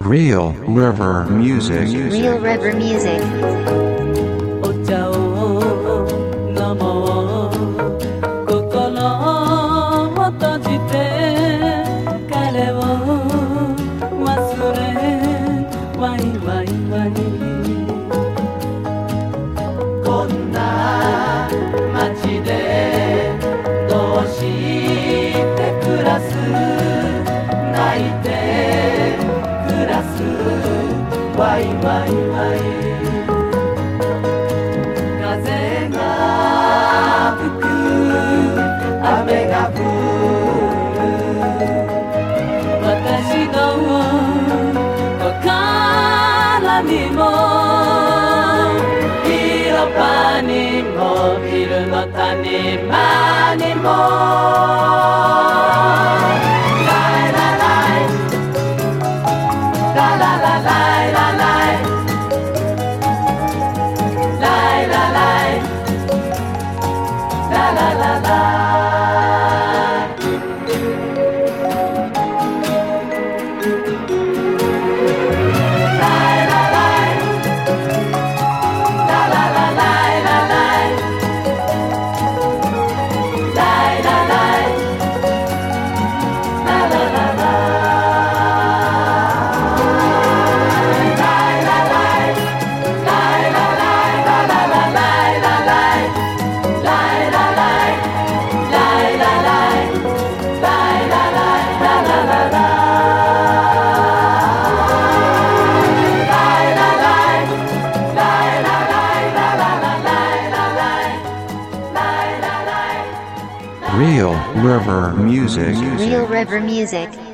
Real River Music. Real River Music. お茶を飲もう心を閉じて彼を忘れワイワイワイこんな街でどうして暮らす泣いて暮らすワイワイワイ風が吹く雨が降る私の心にも広場にもビルの谷間にも Real River Music. Real River Music.